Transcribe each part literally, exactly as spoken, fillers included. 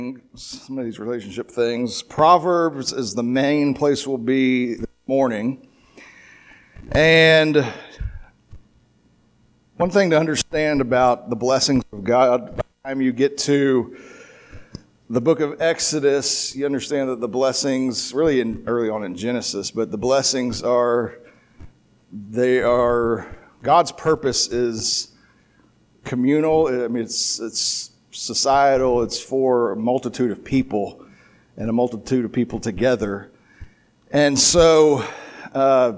some of these relationship things. Proverbs is the main place we'll be this morning. And one thing to understand about the blessings of God, by the time you get to the book of Exodus, you understand that the blessings, really in, early on in Genesis, but the blessings are, they are, God's purpose is communal. I mean, it's it's societal. It's for a multitude of people and a multitude of people together. And so uh,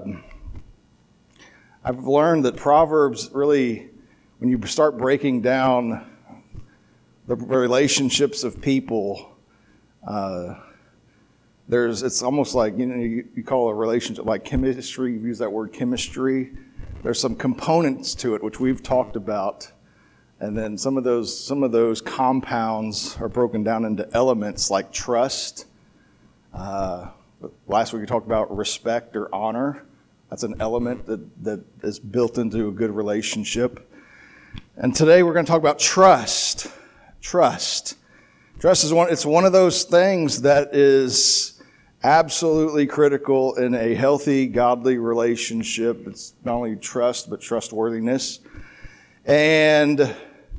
I've learned that Proverbs really, when you start breaking down the relationships of people, uh, there's it's almost like, you know, you, you call a relationship like chemistry. You've used that word chemistry. There's some components to it which we've talked about. And then some of those some of those compounds are broken down into elements like trust. Uh, last week we talked about respect or honor. That's an element that, that is built into a good relationship. And today we're going to talk about trust. Trust. Trust is one. It's one of those things that is absolutely critical in a healthy, godly relationship. It's not only trust but trustworthiness. And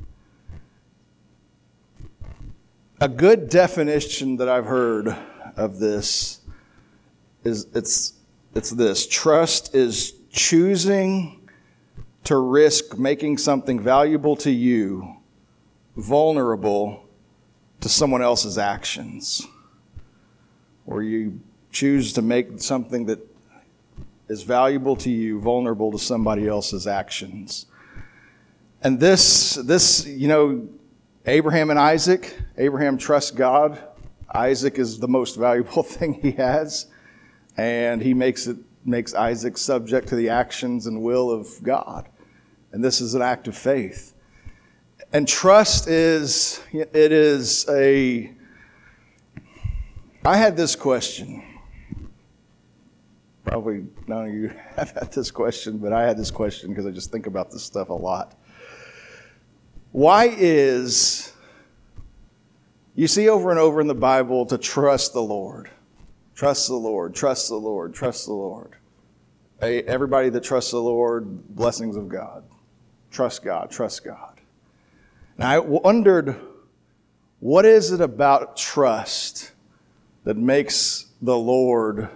a good definition that I've heard of this is it's it's this. Trust is choosing to risk making something valuable to you vulnerable to someone else's actions. Or you choose to make something that is valuable to you vulnerable to somebody else's actions. And this, this, you know, Abraham and Isaac, Abraham trusts God. Isaac is the most valuable thing he has. And he makes it, makes Isaac subject to the actions and will of God. And this is an act of faith. And trust is, it is a, I had this question. Probably none of you have had this question, but I had this question because I just think about this stuff a lot. Why is, you see over and over in the Bible to trust the Lord. Trust the Lord, trust the Lord, trust the Lord. Hey, everybody that trusts the Lord, blessings of God. Trust God, trust God. And I wondered, what is it about trust that makes the Lord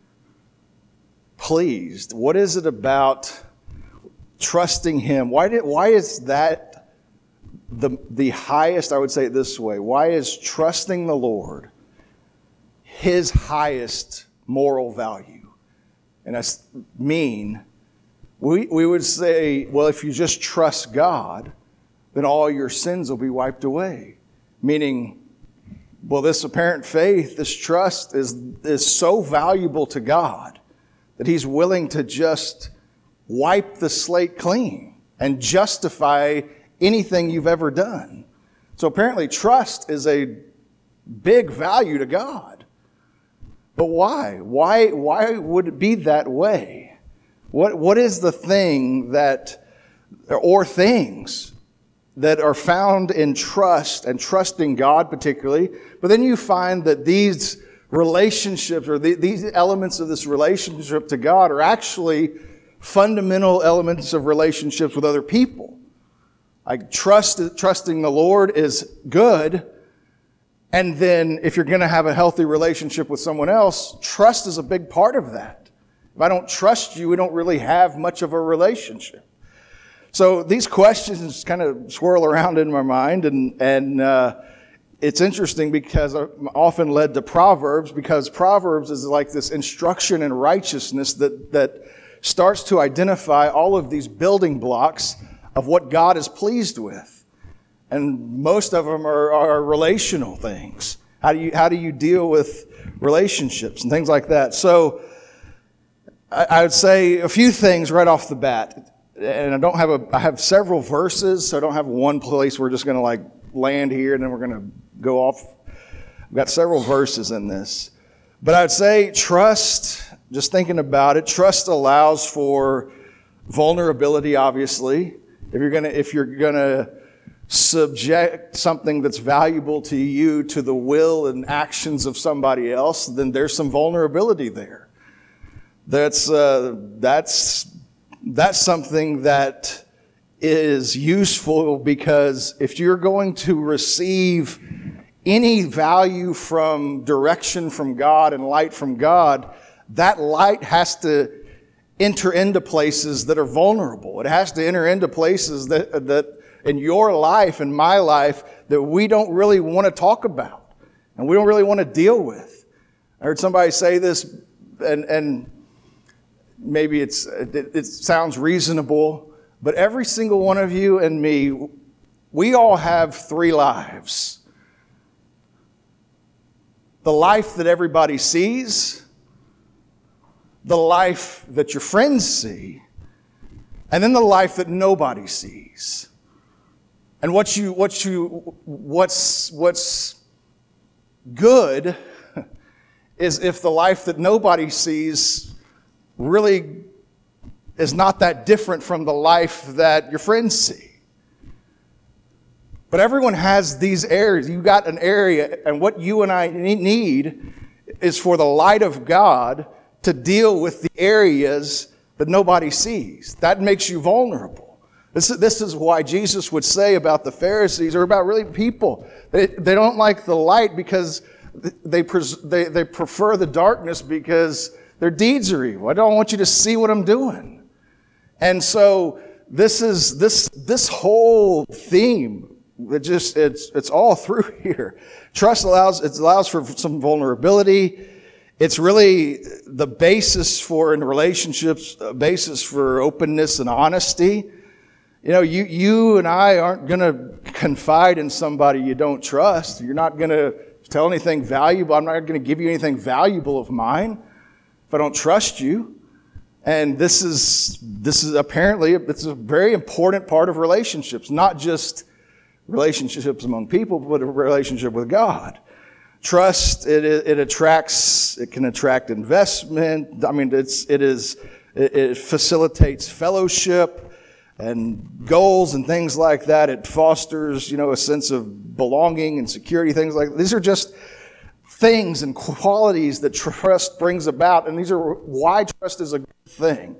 pleased? What is it about trusting Him? Why did, why is that The the highest, I would say it this way, why is trusting the Lord His highest moral value? And I mean, we, we would say, well, if you just trust God, then all your sins will be wiped away. Meaning, well, this apparent faith, this trust is, is so valuable to God that He's willing to just wipe the slate clean and justify anything you've ever done. So apparently trust is a big value to God. But why? Why why would it be that way? What what is the thing that, or things that are found in trust and trusting God particularly, but then you find that these relationships or the, these elements of this relationship to God are actually fundamental elements of relationships with other people. Like trust, trusting the Lord is good. And then if you're going to have a healthy relationship with someone else, trust is a big part of that. If I don't trust you, we don't really have much of a relationship. So these questions kind of swirl around in my mind. And, and uh, it's interesting because I'm often led to Proverbs, because Proverbs is like this instruction in righteousness that, that starts to identify all of these building blocks of what God is pleased with. And most of them are, are relational things. How do you how do you deal with relationships and things like that? So I, I would say a few things right off the bat. And I don't have a I have several verses, so I don't have one place we're just going to like land here and then we're going to go off. I've got several verses in this. But I'd say trust, just thinking about it, trust allows for vulnerability, obviously. If you're gonna, if you're gonna subject something that's valuable to you to the will and actions of somebody else, then there's some vulnerability there. That's uh, that's that's something that is useful, because if you're going to receive any value from direction from God and light from God, that light has to enter into places that are vulnerable. It has to enter into places that that in your life and my life that we don't really want to talk about and we don't really want to deal with. I heard somebody say this, and and maybe it's it, it sounds reasonable, but every single one of you and me, we all have three lives. The life that everybody sees, the life that your friends see, and then the life that nobody sees. And what you, what you, what's, what's good is if the life that nobody sees really is not that different from the life that your friends see. But everyone has these areas. You got an area, and what you and I need is for the light of God to deal with the areas that nobody sees. That makes you vulnerable. This is, this is why Jesus would say about the Pharisees, or about really people, they, they don't like the light because they, pres, they, they prefer the darkness because their deeds are evil. I don't want you to see what I'm doing. And so this is this this whole theme. It just it's it's all through here. Trust allows it allows for some vulnerability. It's really the basis for in relationships, a basis for openness and honesty. You know, you you and I aren't going to confide in somebody you don't trust. You're not going to tell anything valuable. I'm not going to give you anything valuable of mine if I don't trust you. And this is this is apparently it's a very important part of relationships, not just relationships among people, but a relationship with God. Trust, it it attracts, it can attract investment. I mean, it's it is it, it facilitates fellowship and goals and things like that. It fosters, you know, a sense of belonging and security, things like that. These are just things and qualities that trust brings about, and these are why trust is a good thing.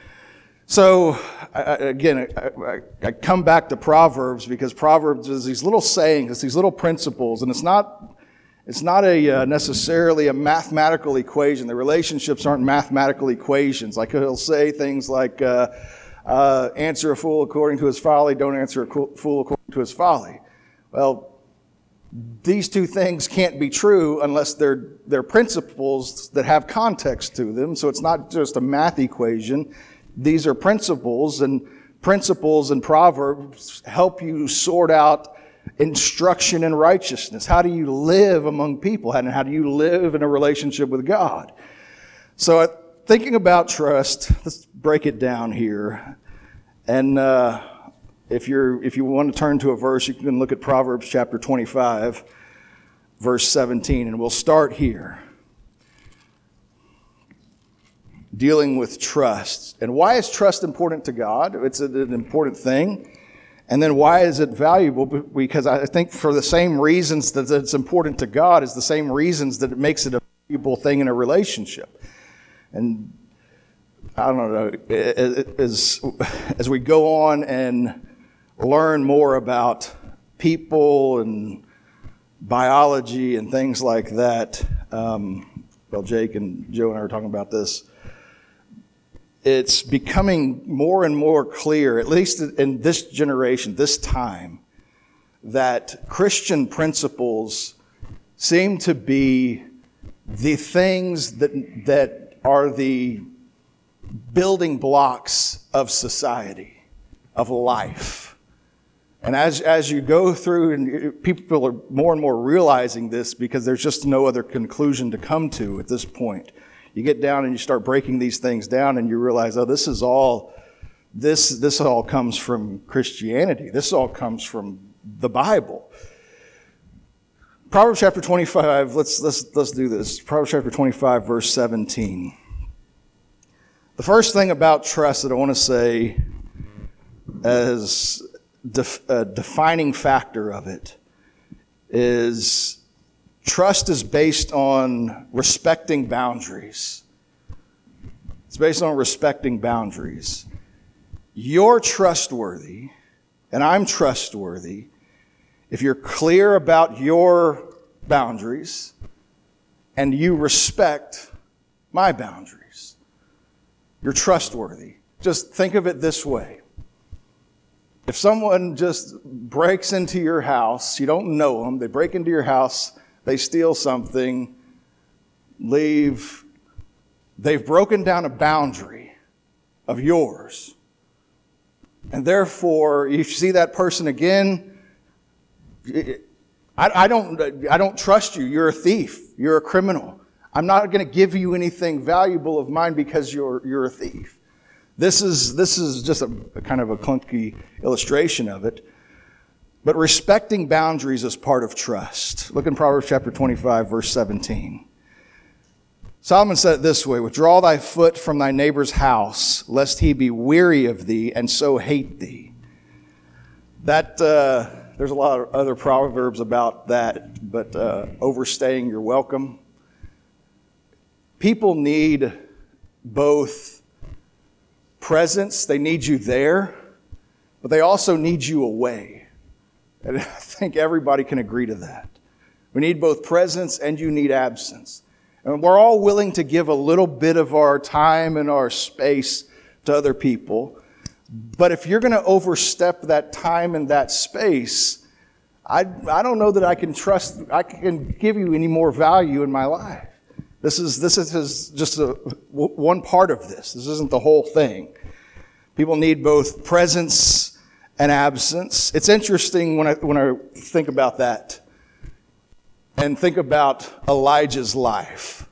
So, I, again, I, I come back to Proverbs, because Proverbs is these little sayings, it's these little principles, and it's not it's not a uh, necessarily a mathematical equation. The relationships aren't mathematical equations. Like he'll say things like, uh, uh, answer a fool according to his folly, don't answer a fool according to his folly. Well, these two things can't be true unless they're, they're principles that have context to them. So it's not just a math equation. These are principles, and principles and Proverbs help you sort out instruction in righteousness. How do you live among people? And how do you live in a relationship with God? So uh, thinking about trust, let's break it down here. And uh, if you're if you want to turn to a verse, you can look at Proverbs chapter twenty-five, verse seventeen, and we'll start here. Dealing with trust. And why is trust important to God? It's an important thing. And then why is it valuable? Because I think for the same reasons that it's important to God is the same reasons that it makes it a valuable thing in a relationship. And I don't know, as, as we go on and learn more about people and biology and things like that, um, well, Jake and Joe and I were talking about this, it's becoming more and more clear, at least in this generation, this time, that Christian principles seem to be the things that that are the building blocks of society, of life. And as as you go through, and people are more and more realizing this, because there's just no other conclusion to come to at this point. You get down and you start breaking these things down, and you realize, oh, this is all, this this all comes from Christianity. This all comes from the Bible. Proverbs chapter twenty-five. Let's let's let's do this. Proverbs chapter twenty-five, verse seventeen. The first thing about trust that I want to say, as def, uh, defining factor of it is trust is based on respecting boundaries. It's based on respecting boundaries. You're trustworthy, and I'm trustworthy if you're clear about your boundaries and you respect my boundaries. You're trustworthy. Just think of it this way. If someone just breaks into your house, you don't know them, they break into your house, they steal something, leave, they've broken down a boundary of yours. And therefore, if you see that person again, I, I don't, I don't trust you. You're a thief. You're a criminal. I'm not going to give you anything valuable of mine because you're, you're a thief. This is, this is just a, a kind of a clunky illustration of it. But respecting boundaries is part of trust. Look in Proverbs chapter twenty-five, verse seventeen. Solomon said it this way, withdraw thy foot from thy neighbor's house, lest he be weary of thee and so hate thee. That, uh, there's a lot of other proverbs about that, but uh, overstaying your welcome. People need both presence, they need you there, but they also need you away. And I think everybody can agree to that. We need both presence and you need absence. And we're all willing to give a little bit of our time and our space to other people. But if you're going to overstep that time and that space, I, I don't know that I can trust, I can give you any more value in my life. This is, this is just a, one part of this. This isn't the whole thing. People need both presence and absence. It's interesting when I, when I think about that. And think about Elijah's life.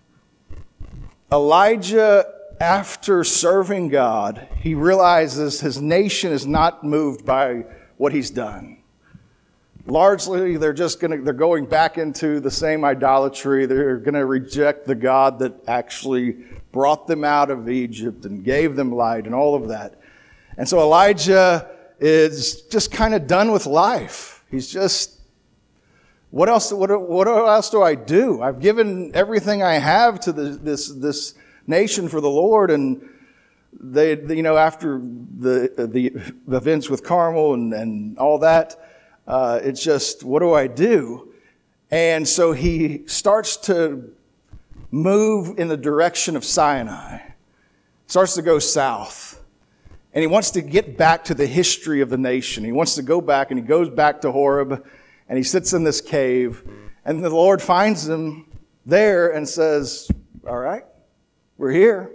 Elijah, after serving God, he realizes his nation is not moved by what he's done. Largely, they're just going to, they're going back into the same idolatry. They're going to reject the God that actually brought them out of Egypt and gave them light and all of that. And so Elijah is just kind of done with life. He's just, What else? What, what else do I do? I've given everything I have to the, this this nation for the Lord, and they, you know, after the the events with Carmel and, and all that, uh, it's just, what do I do? And so he starts to move in the direction of Sinai, starts to go south, and he wants to get back to the history of the nation. He wants to go back, and he goes back to Horeb. And he sits in this cave, and the Lord finds him there and says, all right, we're here.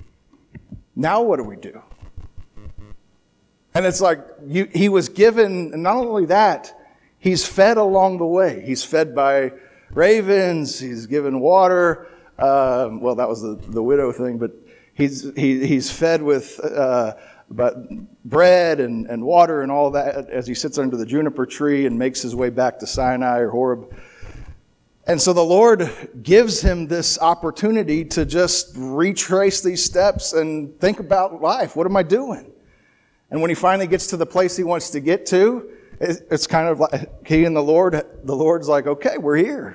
Now what do we do? And it's like you, he was given, and not only that, he's fed along the way. He's fed by ravens. He's given water. Uh, well, that was the, the widow thing, but he's he, he's fed with uh, but bread and, and water and all that as he sits under the juniper tree and makes his way back to Sinai or Horeb. And so the Lord gives him this opportunity to just retrace these steps and think about life. What am I doing? And when he finally gets to the place he wants to get to, it's kind of like he and the Lord, the Lord's like, okay, we're here.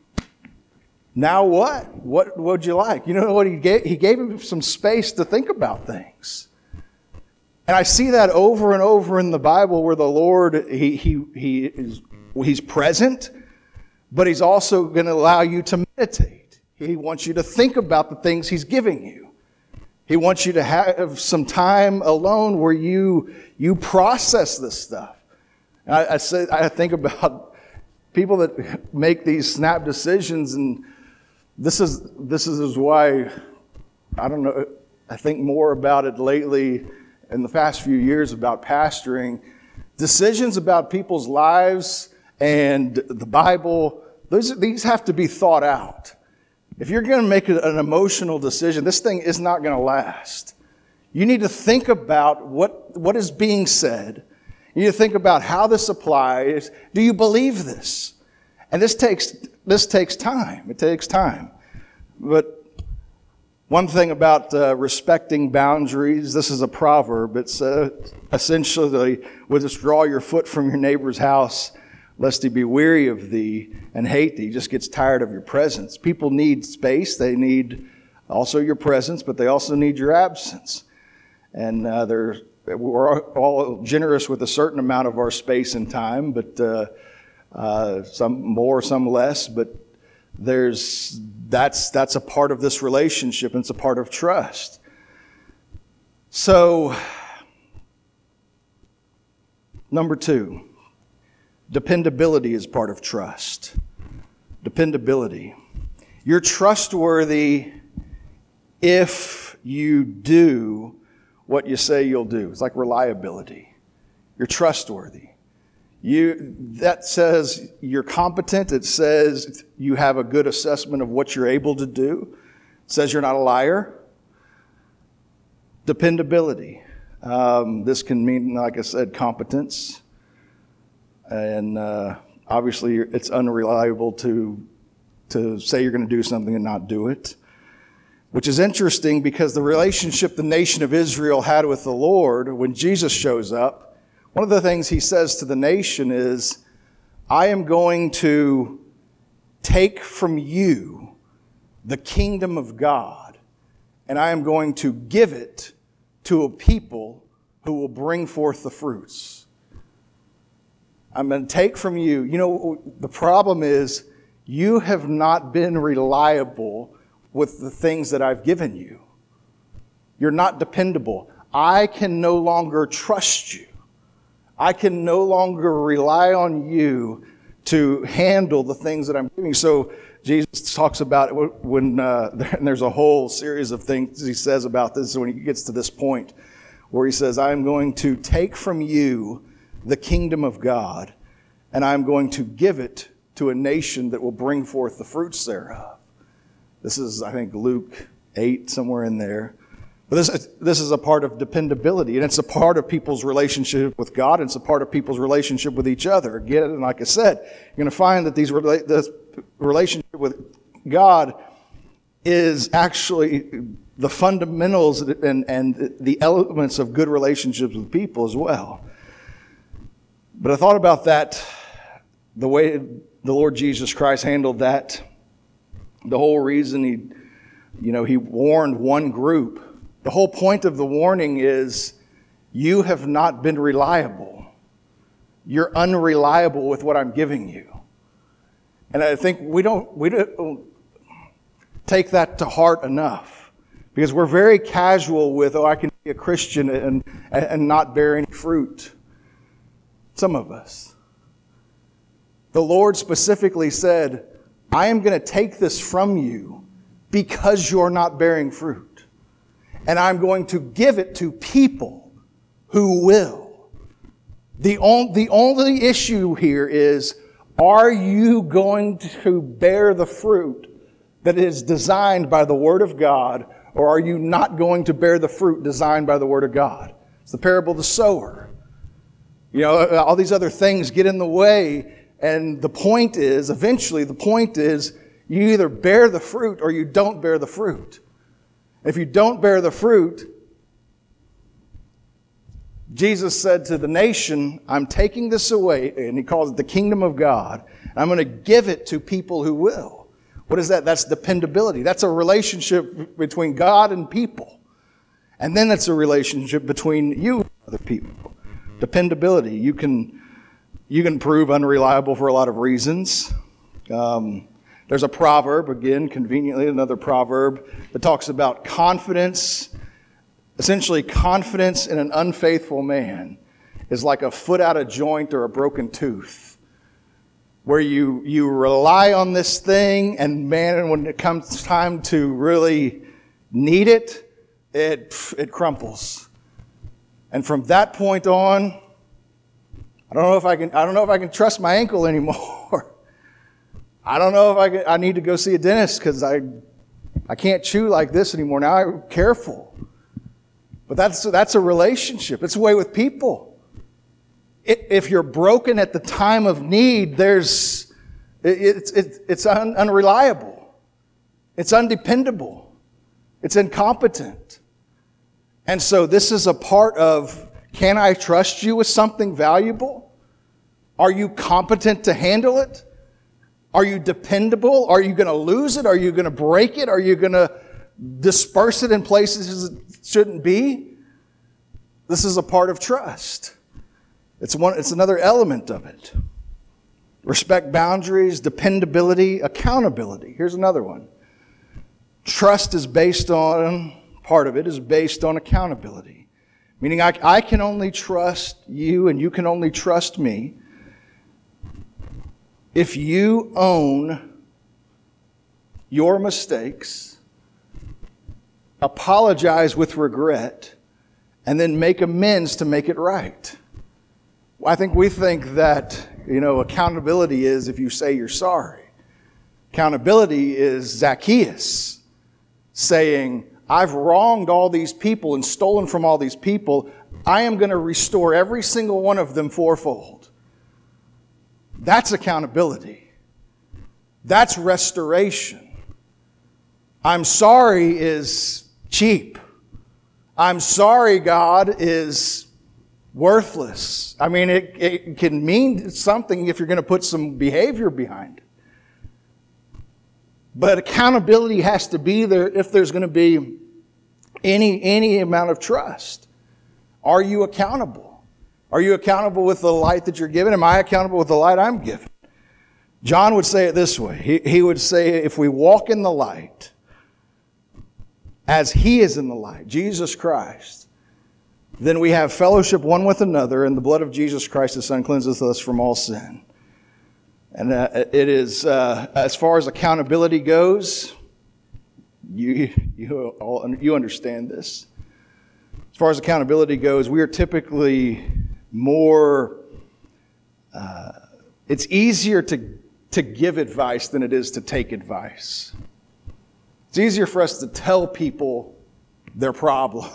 Now what? What would you like? You know what he gave? He gave him some space to think about things. And I see that over and over in the Bible where the Lord, he he he is he's present, but he's also going to allow you to meditate. He wants you to think about the things he's giving you. He wants you to have some time alone where you you process this stuff. And I, I say I think about people that make these snap decisions, and this is this is why I don't know. I think more about it lately. In the past few years about pastoring, decisions about people's lives and the Bible, those, these have to be thought out. If you're going to make an emotional decision, this thing is not going to last. You need to think about what, what is being said. You need to think about how this applies. Do you believe this? And this takes, this takes time. It takes time. But One thing about uh, respecting boundaries, this is a proverb. It's uh, essentially, withdraw your foot from your neighbor's house, lest he be weary of thee and hate thee. He just gets tired of your presence. People need space. They need also your presence, but they also need your absence. And uh, they're, we're all generous with a certain amount of our space and time, but uh, uh, some more, some less. But there's that's that's a part of this relationship, and it's a part of trust. So, number two, dependability is part of trust. Dependability. You're trustworthy if you do what you say you'll do. It's like reliability. You're trustworthy. You, that says you're competent. It says you have a good assessment of what you're able to do. It says you're not a liar. Dependability. Um, this can mean, like I said, competence. And uh, obviously it's unreliable to, to say you're going to do something and not do it. Which is interesting because the relationship the nation of Israel had with the Lord, when Jesus shows up, one of the things he says to the nation is, I am going to take from you the kingdom of God, and I am going to give it to a people who will bring forth the fruits. I'm going to take from you. You know, the problem is you have not been reliable with the things that I've given you. You're not dependable. I can no longer trust you. I can no longer rely on you to handle the things that I'm giving you. So Jesus talks about it when, uh, and there's a whole series of things he says about this when he gets to this point where he says, I'm going to take from you the kingdom of God, and I'm going to give it to a nation that will bring forth the fruits thereof. This is, I think, Luke eight, somewhere in there. But this, this is a part of dependability, and it's a part of people's relationship with God, and it's a part of people's relationship with each other. Again, like I said, you're going to find that these this relationship with God is actually the fundamentals and, and the elements of good relationships with people as well. But I thought about that, the way the Lord Jesus Christ handled that. The whole reason he, you know, he warned one group. The whole point of the warning is you have not been reliable. You're unreliable with what I'm giving you. And I think we don't, we don't take that to heart enough because we're very casual with, oh, I can be a Christian and, and not bear any fruit. Some of us. The Lord specifically said, I am going to take this from you because you're not bearing fruit. And I'm going to give it to people who will. The, on, the only issue here is, are you going to bear the fruit that is designed by the Word of God, or are you not going to bear the fruit designed by the Word of God? It's the parable of the sower. You know, all these other things get in the way. And the point is, eventually the point is, you either bear the fruit or you don't bear the fruit. If you don't bear the fruit, Jesus said to the nation, I'm taking this away, and he calls it the kingdom of God. I'm going to give it to people who will. What is that? That's dependability. That's a relationship between God and people. And then it's a relationship between you and other people. Dependability. You can... You can prove unreliable for a lot of reasons. Um, there's a proverb, again, conveniently another proverb, that talks about confidence. Essentially, confidence in an unfaithful man is like a foot out of joint or a broken tooth, where you, you rely on this thing, and man, when it comes time to really need it, it, it crumples. And from that point on, I don't know if I can. I don't know if I can trust my ankle anymore. I don't know if I can. I need to go see a dentist because I, I can't chew like this anymore. Now I'm careful. But that's that's a relationship. It's the way with people. It, if you're broken at the time of need, there's it, it's it, it's un, unreliable. It's undependable. It's incompetent. And so this is a part of, can I trust you with something valuable? Are you competent to handle it? Are you dependable? Are you going to lose it? Are you going to break it? Are you going to disperse it in places it shouldn't be? This is a part of trust. It's one, it's another element of it. Respect boundaries, dependability, accountability. Here's another one. Trust is based on, part of it is based on accountability. Meaning I, I can only trust you and you can only trust me if you own your mistakes, apologize with regret, and then make amends to make it right. I think we think that, you know, accountability is if you say you're sorry. Accountability is Zacchaeus saying, I've wronged all these people and stolen from all these people. I am going to restore every single one of them fourfold. That's accountability. That's restoration. I'm sorry is cheap. I'm sorry, God, is worthless. I mean, it, it can mean something if you're going to put some behavior behind it. But accountability has to be there if there's going to be any, any amount of trust. Are you accountable? Are you accountable with the light that you're given? Am I accountable with the light I'm given? John would say it this way. He, he would say, if we walk in the light, as He is in the light, Jesus Christ, then we have fellowship one with another, and the blood of Jesus Christ, His Son, cleanseth us from all sin. And uh, it is, uh, as far as accountability goes, you, you, all, you understand this. As far as accountability goes, we are typically more, uh, it's easier to, to give advice than it is to take advice. It's easier for us to tell people their problem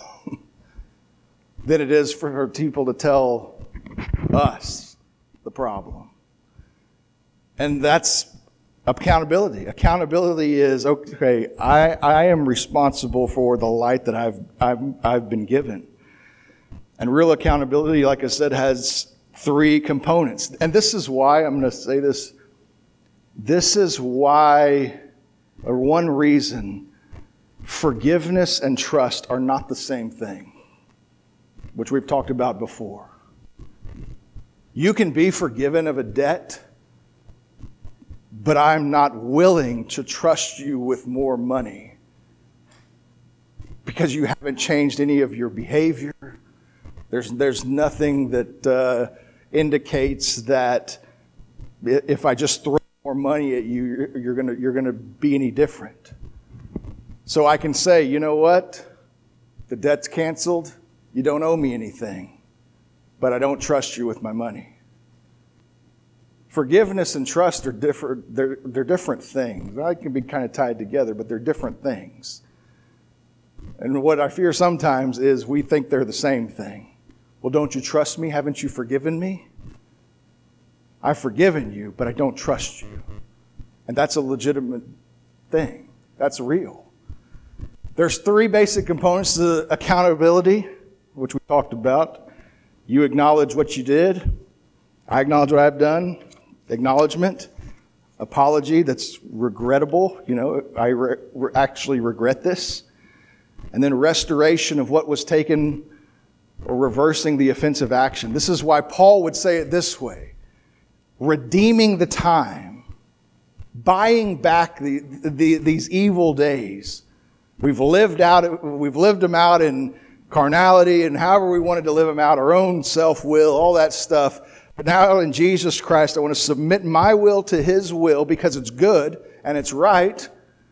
than it is for people to tell us the problem. And that's accountability. Accountability is, okay, I, I am responsible for the light that I've, I've, I've been given. And real accountability, like I said, has three components. And this is why, I'm going to say this, this is why, or one reason, forgiveness and trust are not the same thing, which we've talked about before. You can be forgiven of a debt, but I'm not willing to trust you with more money because you haven't changed any of your behavior. There's, there's nothing that uh, indicates that if I just throw more money at you, you're, you're gonna, you're gonna be any different. So I can say, you know what? The debt's canceled. You don't owe me anything, but I don't trust you with my money. Forgiveness and trust are different. They're, they're different things. They can be kind of tied together, but they're different things. And what I fear sometimes is we think they're the same thing. Well, don't you trust me? Haven't you forgiven me? I've forgiven you, but I don't trust you. And that's a legitimate thing. That's real. There's three basic components to accountability, which we talked about. You acknowledge what you did. I acknowledge what I've done. Acknowledgement. Apology that's regrettable. You know, I re- re- actually regret this. And then restoration of what was taken or reversing the offensive action. This is why Paul would say it this way. Redeeming the time. Buying back the, the, these evil days. We've lived out, we've lived them out in carnality and however we wanted to live them out, our own self-will, all that stuff. But now in Jesus Christ, I want to submit my will to His will because it's good and it's right.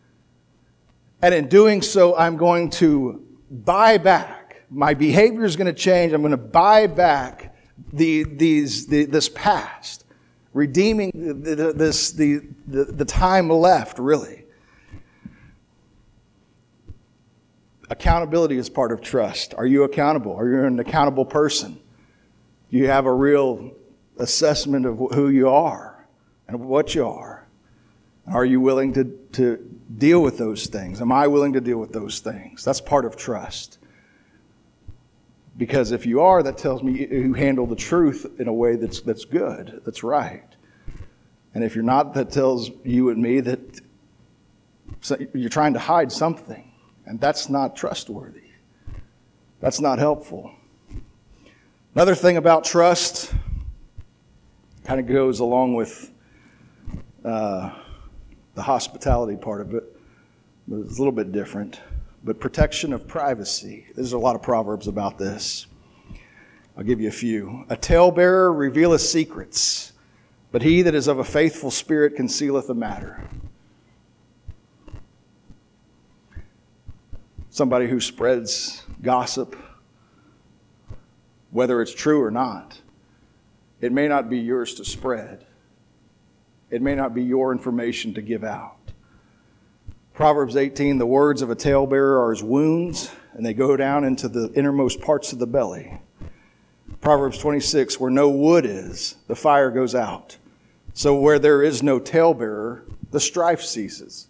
And in doing so, I'm going to buy back. My behavior is going to change. I'm going to buy back the, these, the, this past, redeeming the, the, this, the, the, the time left, really. Accountability is part of trust. Are you accountable? Are you an accountable person? Do you have a real assessment of who you are and what you are? Are you willing to, to deal with those things? Am I willing to deal with those things? That's part of trust. Because if you are, that tells me you handle the truth in a way that's that's good, that's right. And if you're not, that tells you and me that you're trying to hide something, and that's not trustworthy. That's not helpful. Another thing about trust kind of goes along with uh, the hospitality part of it, but it's a little bit different. But protection of privacy. There's a lot of proverbs about this. I'll give you a few. A talebearer revealeth secrets, but he that is of a faithful spirit concealeth a matter. Somebody who spreads gossip, whether it's true or not, it may not be yours to spread. It may not be your information to give out. Proverbs eighteen, the words of a talebearer are as wounds, and they go down into the innermost parts of the belly. Proverbs twenty-six, where no wood is, the fire goes out. So where there is no talebearer, the strife ceases.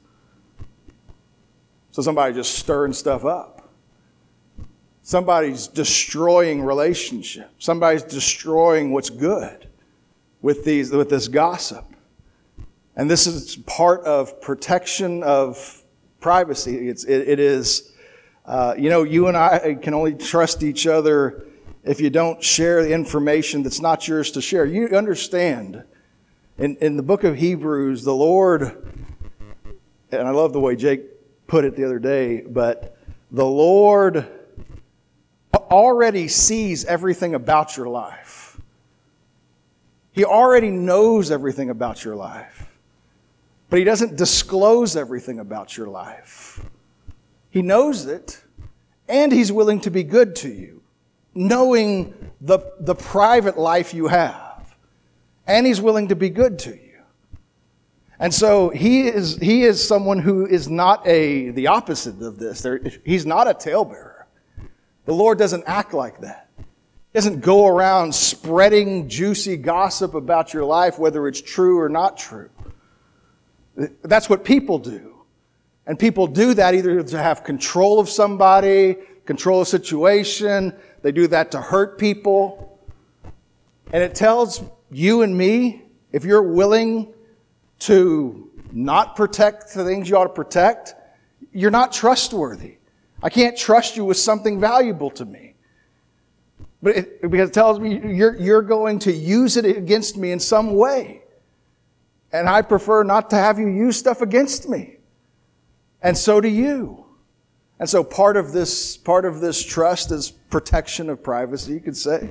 So somebody just stirring stuff up. Somebody's destroying relationships. Somebody's destroying what's good with these with this gossip. And this is part of protection of privacy. It's, it, it is, uh, you know, you and I can only trust each other if you don't share the information that's not yours to share. You understand, in, in the book of Hebrews, the Lord, and I love the way Jake put it the other day, but the Lord already sees everything about your life. He already knows everything about your life. But he doesn't disclose everything about your life. He knows it, and he's willing to be good to you, knowing the, the private life you have. And he's willing to be good to you. And so he is he is someone who is not a the opposite of this. There, he's not a talebearer. The Lord doesn't act like that. He doesn't go around spreading juicy gossip about your life, whether it's true or not true. That's what people do. And people do that either to have control of somebody, control a situation. They do that to hurt people. And it tells you and me, if you're willing to not protect the things you ought to protect, you're not trustworthy. I can't trust you with something valuable to me. But it, because it tells me you're, you're going to use it against me in some way. And I prefer not to have you use stuff against me. And so do you. And so part of this, part of this trust is protection of privacy, you could say.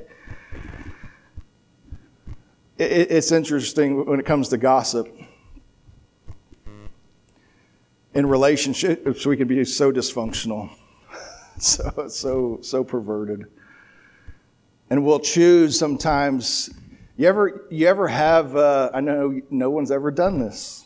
It, it's interesting when it comes to gossip. In relationships, we can be so dysfunctional, so so so perverted. And we'll choose sometimes. You ever, you ever have, uh, I know no one's ever done this.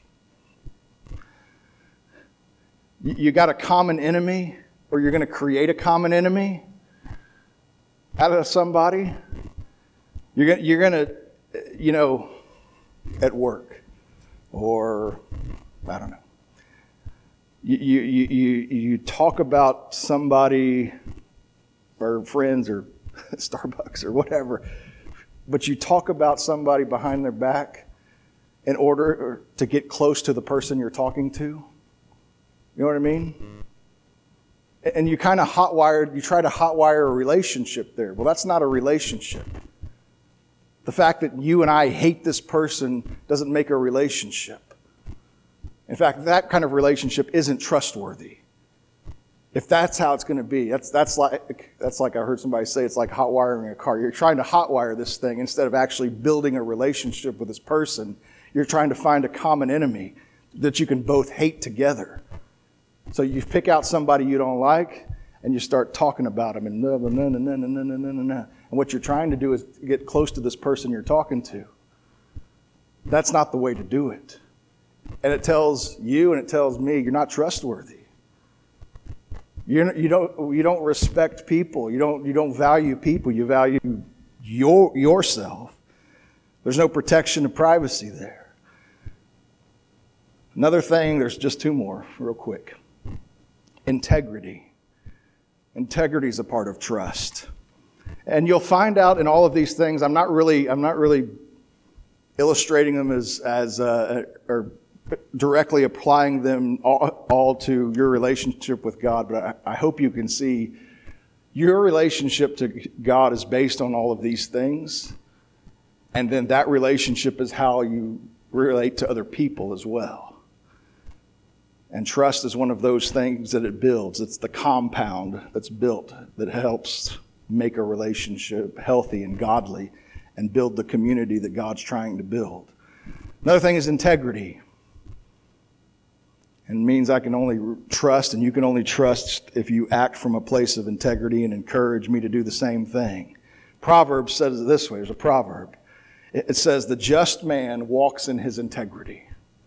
You, you got a common enemy, or you're going to create a common enemy out of somebody. You're going you're going to, you know, at work, or, I don't know. You, you, you, you talk about somebody, or friends, or Starbucks, or whatever. But you talk about somebody behind their back in order to get close to the person you're talking to. You know what I mean? And you kind of hotwire, you try to hotwire a relationship there. Well, that's not a relationship. The fact that you and I hate this person doesn't make a relationship. In fact, that kind of relationship isn't trustworthy. If that's how it's going to be, that's that's like that's like I heard somebody say, it's like hot wiring a car. You're trying to hotwire this thing instead of actually building a relationship with this person. You're trying to find a common enemy that you can both hate together. So you pick out somebody you don't like, and you start talking about them, and no, no, no, no, no, no, no, no, no. And what you're trying to do is get close to this person you're talking to. That's not the way to do it. And it tells you and it tells me you're not trustworthy. You you don't you don't respect people. You don't you don't value people. You value your yourself. There's no protection of privacy there. Another thing, there's just two more, real quick. Integrity. Integrity is a part of trust. And you'll find out in all of these things, I'm not really, I'm not really illustrating them as, as uh, or directly applying them all, all to your relationship with God, but I, I hope you can see your relationship to God is based on all of these things. And then that relationship is how you relate to other people as well. And trust is one of those things that it builds. It's the compound that's built that helps make a relationship healthy and godly and build the community that God's trying to build. Another thing is integrity. And it means I can only trust, and you can only trust if you act from a place of integrity and encourage me to do the same thing. Proverbs says it this way. There's a proverb. It says, the just man walks in his integrity.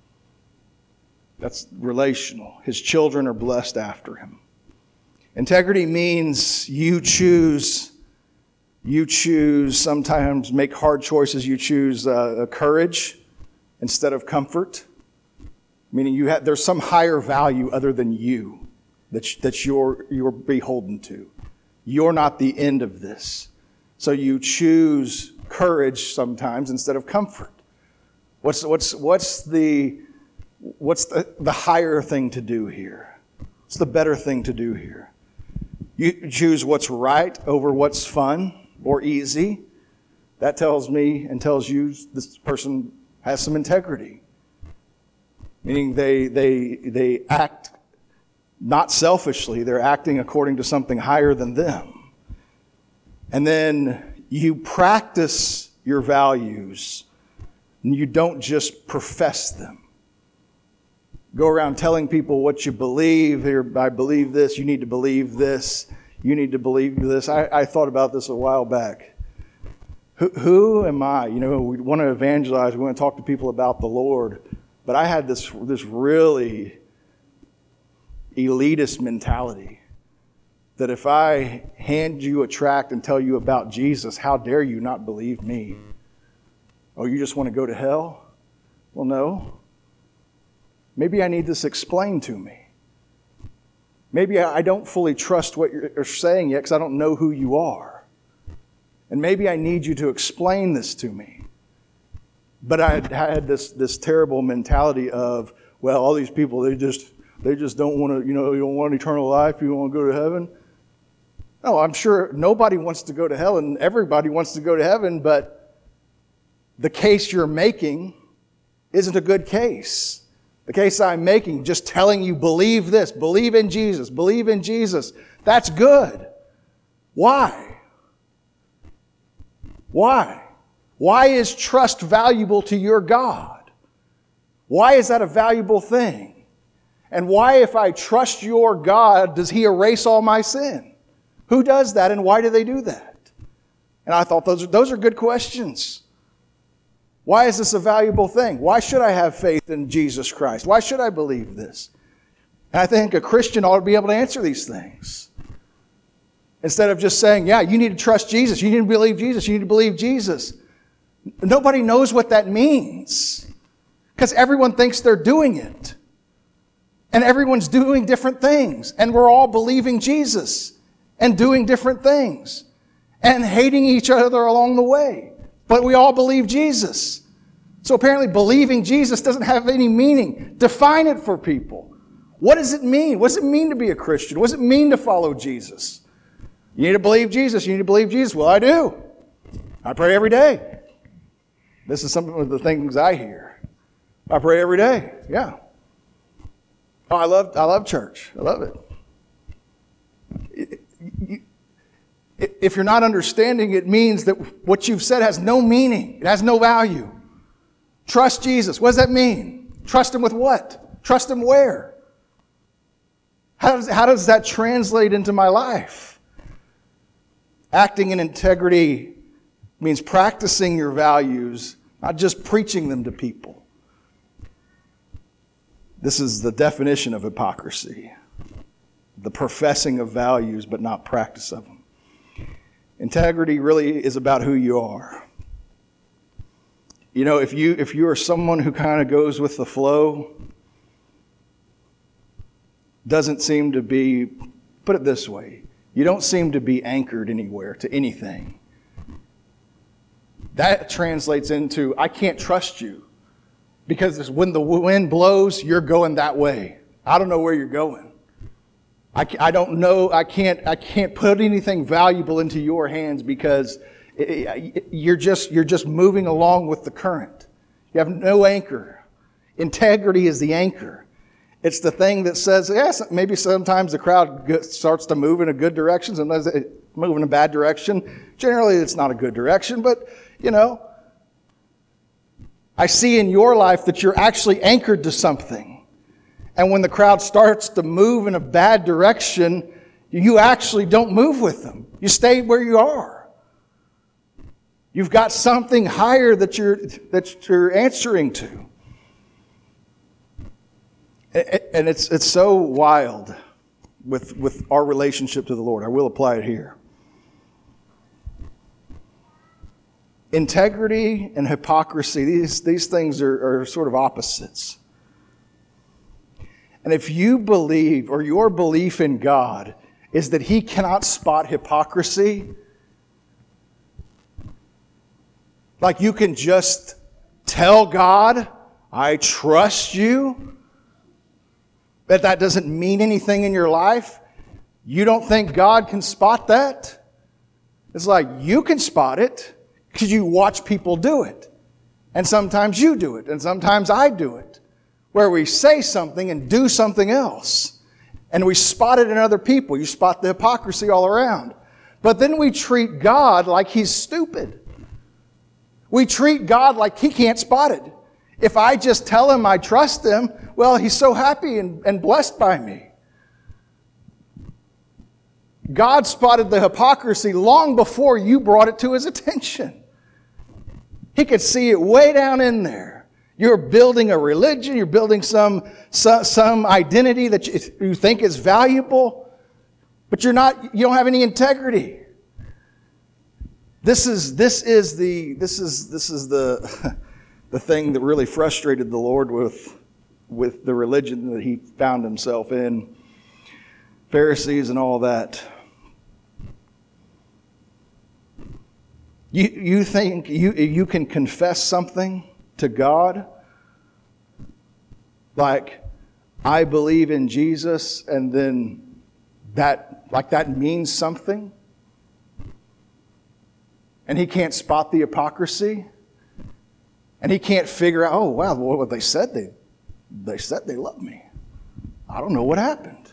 That's relational. His children are blessed after him. Integrity means you choose, you choose sometimes make hard choices. You choose uh, courage instead of comfort. Meaning you have, there's some higher value other than you that, that you're, you're beholden to. You're not the end of this. So you choose courage sometimes instead of comfort. What's, what's, what's the... What's the, the higher thing to do here? What's the better thing to do here? You choose what's right over what's fun or easy. That tells me and tells you this person has some integrity. Meaning they, they, they act not selfishly. They're acting according to something higher than them. And then you practice your values and you don't just profess them. Go around telling people what you believe. Here, I believe this. You need to believe this. You need to believe this. I, I thought about this a while back. Who, who am I? You know, we want to evangelize. We want to talk to people about the Lord. But I had this, this really elitist mentality that if I hand you a tract and tell you about Jesus, how dare you not believe me? Oh, you just want to go to hell? Well, no. Maybe I need this explained to me. Maybe I don't fully trust what you're saying yet because I don't know who you are. And maybe I need you to explain this to me. But I had this, this terrible mentality of, well, all these people, they just they just don't want to, you know, you don't want eternal life, you don't want to go to heaven. No, I'm sure nobody wants to go to hell and everybody wants to go to heaven, but the case you're making isn't a good case. The case I'm making, just telling you, believe this, believe in Jesus, believe in Jesus, that's good. Why? Why? Why is trust valuable to your God? Why is that a valuable thing? And why, if I trust your God, does He erase all my sin? Who does that and why do they do that? And I thought those are, those are good questions. Why is this a valuable thing? Why should I have faith in Jesus Christ? Why should I believe this? And I think a Christian ought to be able to answer these things. Instead of just saying, yeah, you need to trust Jesus. You need to believe Jesus. You need to believe Jesus. Nobody knows what that means. Because everyone thinks they're doing it. And everyone's doing different things. And we're all believing Jesus. And doing different things. And hating each other along the way. But we all believe Jesus. So apparently believing Jesus doesn't have any meaning. Define it for people. What does it mean? What does it mean to be a Christian? What does it mean to follow Jesus? You need to believe Jesus. You need to believe Jesus. Well, I do. I pray every day. This is some of the things I hear. I pray every day. Yeah. Oh, I love, I love church. I love it. If you're not understanding, it means that what you've said has no meaning. It has no value. Trust Jesus. What does that mean? Trust Him with what? Trust Him where? How does, how does that translate into my life? Acting in integrity means practicing your values, not just preaching them to people. This is the definition of hypocrisy. The professing of values, but not practice of them. Integrity really is about who you are. You know, if you if you are someone who kind of goes with the flow, doesn't seem to be, put it this way, you don't seem to be anchored anywhere to anything. That translates into, I can't trust you. Because when the wind blows, you're going that way. I don't know where you're going. I, I don't know, I can't, I can't put anything valuable into your hands because you're just, you're just moving along with the current. You have no anchor. Integrity is the anchor. It's the thing that says, yes, maybe sometimes the crowd starts to move in a good direction, sometimes they move in a bad direction. Generally, it's not a good direction, but, you know, I see in your life that you're actually anchored to something. And when the crowd starts to move in a bad direction, you actually don't move with them. You stay where you are. You've got something higher that you're, that you're answering to. And it's it's so wild with, with our relationship to the Lord. I will apply it here. Integrity and hypocrisy, these, these things are, are sort of opposites. And if you believe, or your belief in God is that He cannot spot hypocrisy, like you can just tell God, I trust you, that that doesn't mean anything in your life, you don't think God can spot that? It's like you can spot it because you watch people do it. And sometimes you do it, and sometimes I do it, where we say something and do something else. And we spot it in other people. You spot the hypocrisy all around. But then we treat God like He's stupid. We treat God like He can't spot it. If I just tell Him I trust Him, well, He's so happy and, and blessed by me. God spotted the hypocrisy long before you brought it to His attention. He could see it way down in there. You're building a religion, you're building some, some, some identity that you, you think is valuable, but you're not, you don't have any integrity. This is, this is the, this is, this is the, the thing that really frustrated the Lord with, with the religion that He found Himself in. Pharisees and all that. You, you think you, you can confess something to God? Like, I believe in Jesus, and then that, like that means something? And He can't spot the hypocrisy? And He can't figure out, oh, wow, what they said, they, they said they love me. I don't know what happened.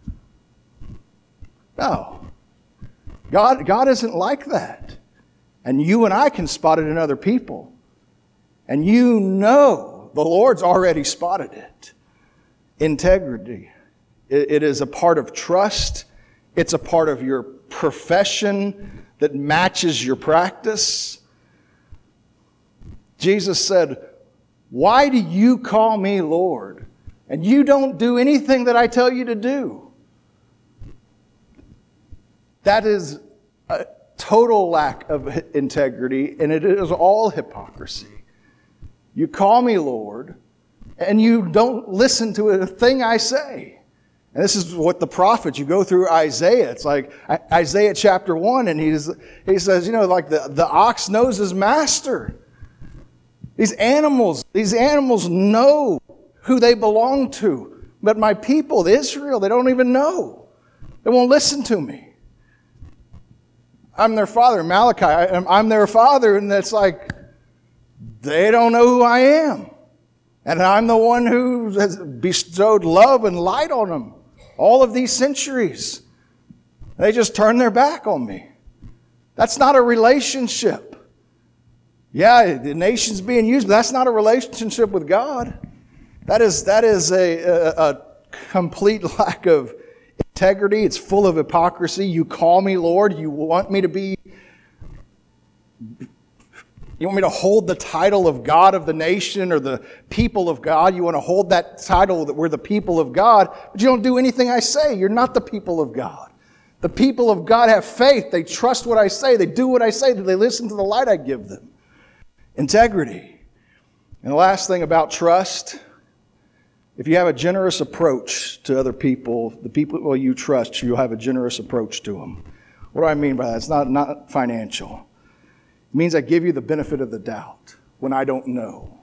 No. God, God isn't like that. And you and I can spot it in other people. And you know the Lord's already spotted it. Integrity. It, it is a part of trust. It's a part of your profession that matches your practice. Jesus said, why do you call me Lord? And you don't do anything that I tell you to do. That is a total lack of integrity, and it is all hypocrisy. You call me Lord, and you don't listen to a thing I say. And this is what the prophets, you go through Isaiah. It's like Isaiah chapter one, and he's, he says, you know, like the, the ox knows his master. These animals, these animals know who they belong to. But my people, Israel, they don't even know. They won't listen to me. I'm their father, Malachi. I'm their father, and it's like, they don't know who I am. And I'm the one who has bestowed love and light on them all of these centuries. They just turn their back on me. That's not a relationship. Yeah, the nation's being used, but that's not a relationship with God. That is, that is a, a, a complete lack of integrity. It's full of hypocrisy. You call me Lord. You want me to be, you want me to hold the title of God of the nation or the people of God. You want to hold that title that we're the people of God, but you don't do anything I say. You're not the people of God. The people of God have faith. They trust what I say. They do what I say. They listen to the light I give them. Integrity. And the last thing about trust If you have a generous approach to other people, the people you trust, you'll have a generous approach to them. What do I mean by that? It's not, not financial. It means I give you the benefit of the doubt when I don't know.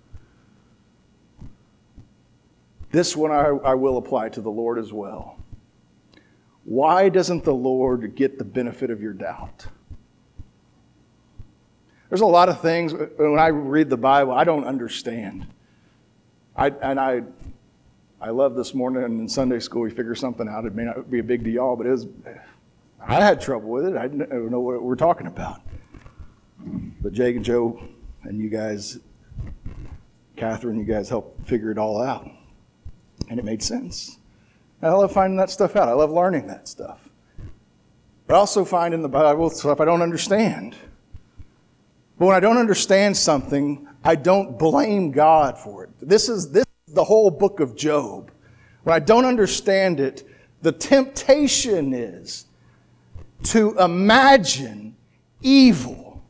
This one I, I will apply to the Lord as well. Why doesn't the Lord get the benefit of your doubt? There's a lot of things, when I read the Bible, I don't understand. I, and I I love this morning in Sunday school, we figure something out. It may not be a big deal, but it was, I had trouble with it. I didn't know what we're talking about. But Jake and Joe and you guys, Catherine, you guys helped figure it all out. And it made sense. And I love finding that stuff out. I love learning that stuff. But I also find in the Bible stuff I don't understand. But when I don't understand something, I don't blame God for it. This is this is the whole book of Job. When I don't understand it, the temptation is to imagine evil.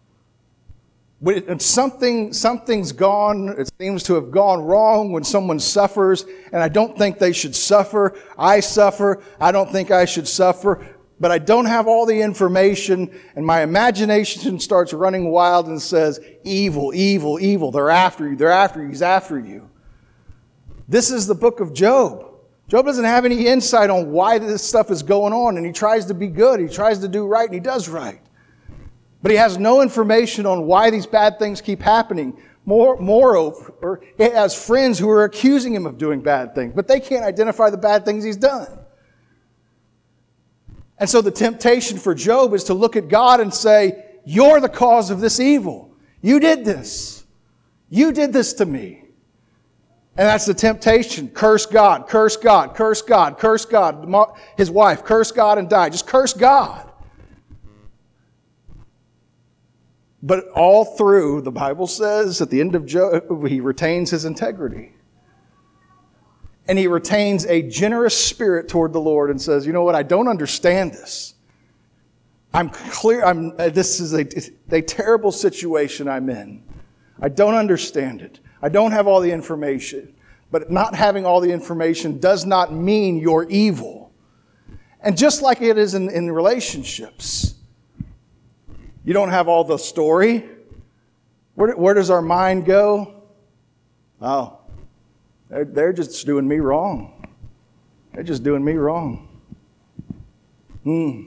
When something, something's gone, it seems to have gone wrong when someone suffers, and I don't think they should suffer. I suffer. I don't think I should suffer. But I don't have all the information, and my imagination starts running wild and says, evil, evil, evil. They're after you. They're after you. He's after you. This is the book of Job. Job doesn't have any insight on why this stuff is going on, and he tries to be good. He tries to do right, and he does right. But he has no information on why these bad things keep happening. More, moreover, he has friends who are accusing him of doing bad things, but they can't identify the bad things he's done. And so the temptation for Job is to look at God and say, you're the cause of this evil. You did this. You did this to me. And that's the temptation. Curse God, curse God, curse God, curse God. His wife, curse God and die. Just curse God. But all through, the Bible says, at the end of Job, he retains his integrity. And he retains a generous spirit toward the Lord and says, you know what, I don't understand this. I'm clear, I'm, this is a, a terrible situation I'm in. I don't understand it. I don't have all the information. But not having all the information does not mean you're evil. And just like it is in, in relationships, you don't have all the story. Where, where does our mind go? Oh, they're, they're just doing me wrong. They're just doing me wrong. Hmm.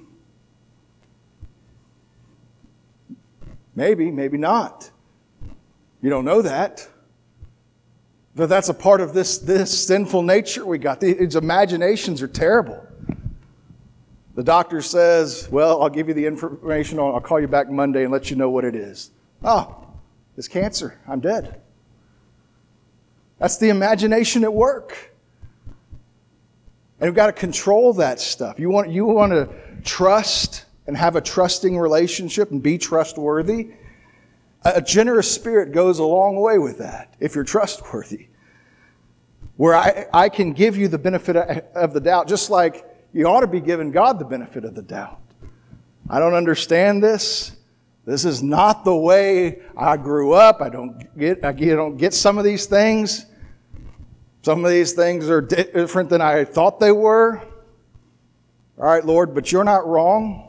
Maybe, maybe not. You don't know that. But that's a part of this, this sinful nature we got. These imaginations are terrible. The doctor says, well, I'll give you the information. I'll call you back Monday and let you know what it is. Oh, it's cancer. I'm dead. That's the imagination at work. And we've got to control that stuff. You want, you want to trust and have a trusting relationship and be trustworthy. A generous spirit goes a long way with that, if you're trustworthy. Where I, I can give you the benefit of the doubt, just like you ought to be giving God the benefit of the doubt. I don't understand this. This is not the way I grew up. I don't get, I don't get some of these things. Some of these things are different than I thought they were. All right, Lord, but you're not wrong.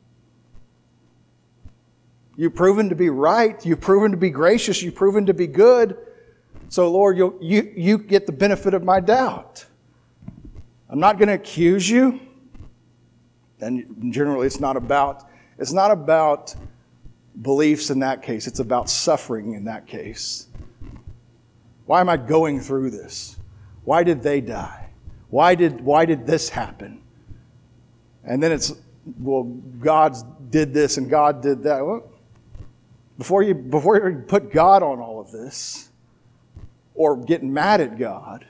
You've proven to be right. You've proven to be gracious. You've proven to be good. So, Lord, you you you get the benefit of my doubt. I'm not going to accuse you. And generally, it's not about it's not about beliefs in that case. It's about suffering in that case. Why am I going through this? Why did they die? Why did why did this happen? And then it's, well, God did this and God did that. Well, Before you, before you put God on all of this, or get mad at God,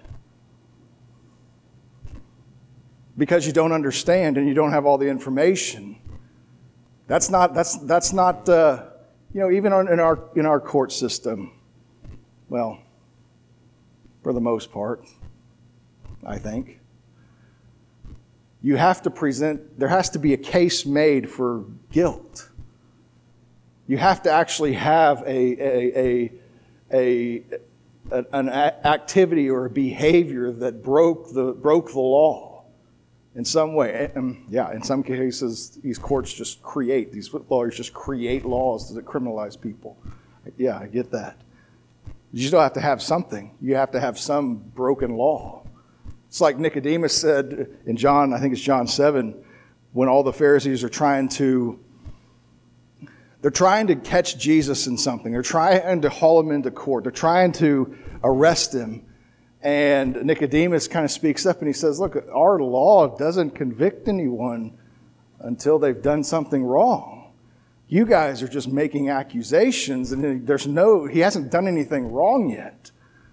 because you don't understand and you don't have all the information, that's not, that's, that's not, uh, you know, even in our, in our court system, well, for the most part, I think, you have to present, there has to be a case made for guilt. You have to actually have a, a, a, a an, an activity or a behavior that broke the broke the law in some way. And yeah, in some cases, these courts just create, these lawyers just create laws that criminalize people. Yeah, I get that. You still have to have something. You have to have some broken law. It's like Nicodemus said in John, I think it's John seven, when all the Pharisees are trying to, they're trying to catch Jesus in something. They're trying to haul him into court. They're trying to arrest him. And Nicodemus kind of speaks up and he says, look, our law doesn't convict anyone until they've done something wrong. You guys are just making accusations, and there's no, he hasn't done anything wrong yet.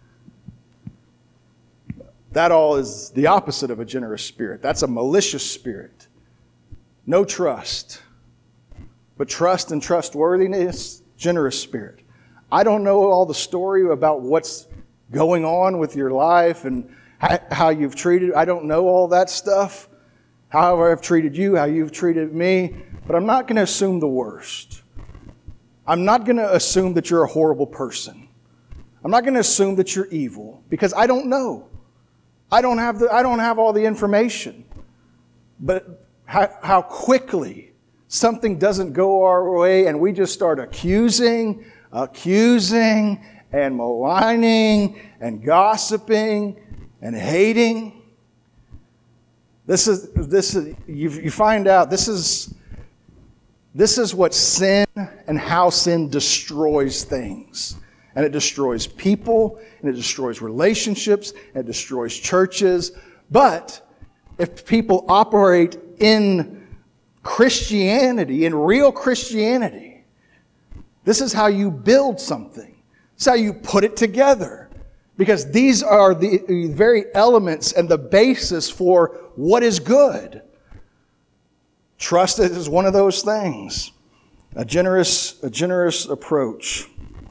That all is the opposite of a generous spirit. That's a malicious spirit. No trust. But trust and trustworthiness, generous spirit. I don't know all the story about what's going on with your life and how you've treated. I don't know all that stuff. How I've treated you, how you've treated me. But I'm not going to assume the worst. I'm not going to assume that you're a horrible person. I'm not going to assume that you're evil because I don't know. I don't have the, I don't have all the information. But how, how quickly something doesn't go our way and we just start accusing, accusing, and maligning, and gossiping, and hating. This is, this is, you, you find out this is, This is what sin and how sin destroys things. And it destroys people, and it destroys relationships, and it destroys churches. But if people operate in Christianity, in real Christianity, this is how you build something. This is how you put it together. Because these are the very elements and the basis for what is good. Trust is one of those things. A generous, a generous approach.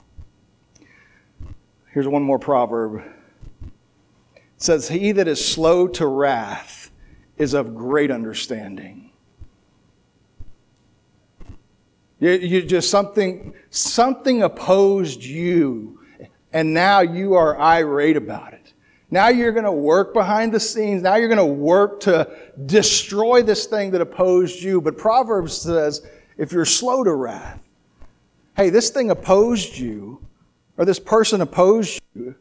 Here's one more proverb. It says, he that is slow to wrath is of great understanding. You, you just something, something opposed you, and now you are irate about it. Now you're going to work behind the scenes. Now you're going to work to destroy this thing that opposed you. But Proverbs says, if you're slow to wrath, hey, this thing opposed you, or this person opposed you,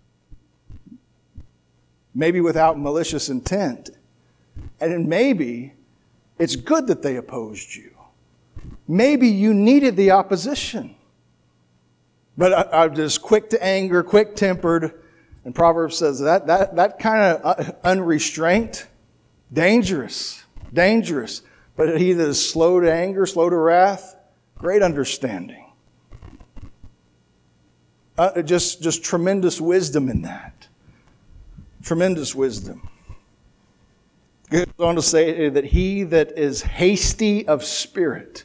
maybe without malicious intent. And maybe it's good that they opposed you. Maybe you needed the opposition. But I, I'm just quick to anger, quick-tempered. And Proverbs says that that that kind of unrestraint, dangerous, dangerous. But he that is slow to anger, slow to wrath, great understanding. Uh, just, just tremendous wisdom in that. Tremendous wisdom. It goes on to say that he that is hasty of spirit,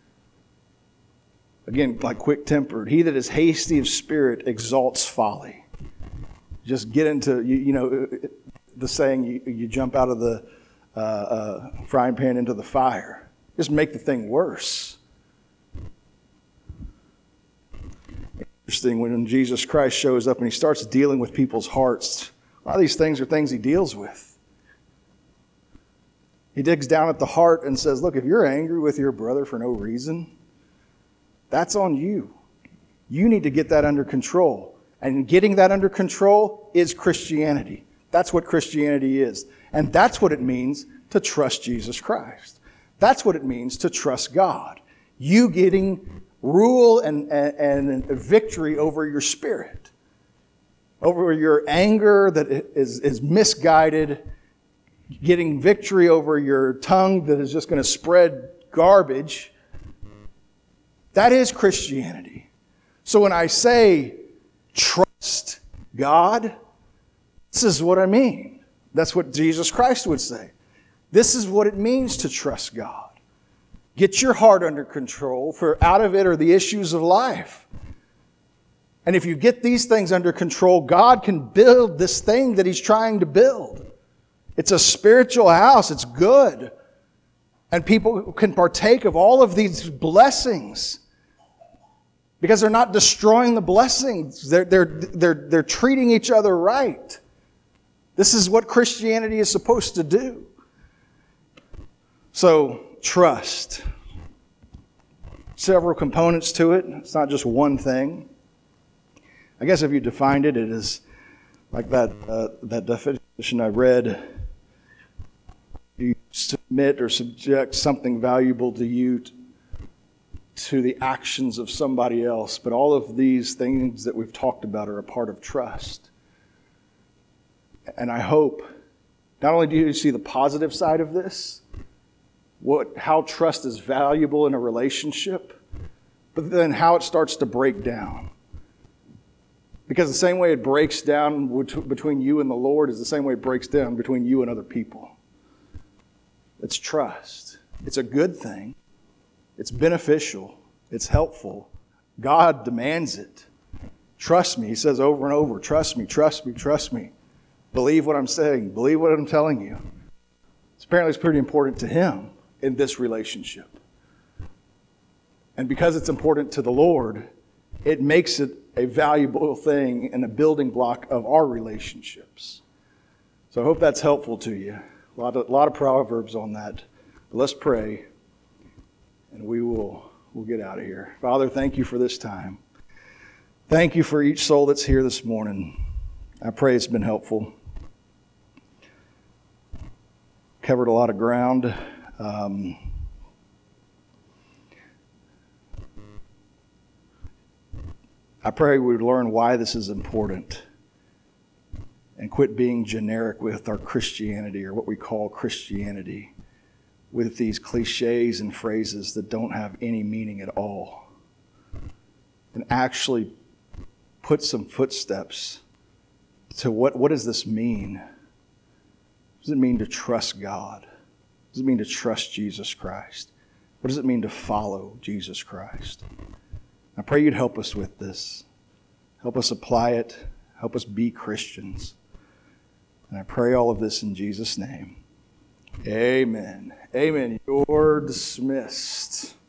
again, like quick-tempered, he that is hasty of spirit exalts folly. Just get into, you, you know, the saying, you, you jump out of the uh, uh, frying pan into the fire. Just make the thing worse. Interesting, when Jesus Christ shows up and he starts dealing with people's hearts, a lot of these things are things he deals with. He digs down at the heart and says, look, if you're angry with your brother for no reason, that's on you. You need to get that under control. And getting that under control is Christianity. That's what Christianity is. And that's what it means to trust Jesus Christ. That's what it means to trust God. You getting rule and, and, and victory over your spirit. Over your anger that is, is misguided. Getting victory over your tongue that is just going to spread garbage. That is Christianity. So when I say trust God, this is what I mean. That's what Jesus Christ would say. This is what it means to trust God. Get your heart under control, for out of it are the issues of life. And if you get these things under control, God can build this thing that He's trying to build. It's a spiritual house. It's good. And people can partake of all of these blessings. because they're not destroying the blessings. They're, they're, they're, they're treating each other right. This is what Christianity is supposed to do. So, trust. Several components to it. It's not just one thing. I guess if you defined it, it is like that, uh, that definition I read. You submit or subject something valuable to you to, to the actions of somebody else. But all of these things that we've talked about are a part of trust. And I hope, not only do you see the positive side of this, what how trust is valuable in a relationship, but then how it starts to break down. Because the same way it breaks down between you and the Lord is the same way it breaks down between you and other people. It's trust. It's a good thing. It's beneficial. It's helpful. God demands it. Trust me. He says over and over, trust me, trust me, trust me. Believe what I'm saying. Believe what I'm telling you. It's apparently it's pretty important to Him in this relationship. And because it's important to the Lord, it makes it a valuable thing and a building block of our relationships. So I hope that's helpful to you. A lot of, a lot of proverbs on that. But let's pray, and we will we'll get out of here. Father, thank you for this time. Thank you for each soul that's here this morning. I pray it's been helpful. Covered a lot of ground. Um, I pray we would learn why this is important and quit being generic with our Christianity, or what we call Christianity, with these cliches and phrases that don't have any meaning at all, and actually put some footsteps to what, what does this mean? What does it mean to trust God? What does it mean to trust Jesus Christ? What does it mean to follow Jesus Christ? I pray you'd help us with this. Help us apply it. Help us be Christians. And I pray all of this in Jesus' name. Amen. Amen. You're dismissed.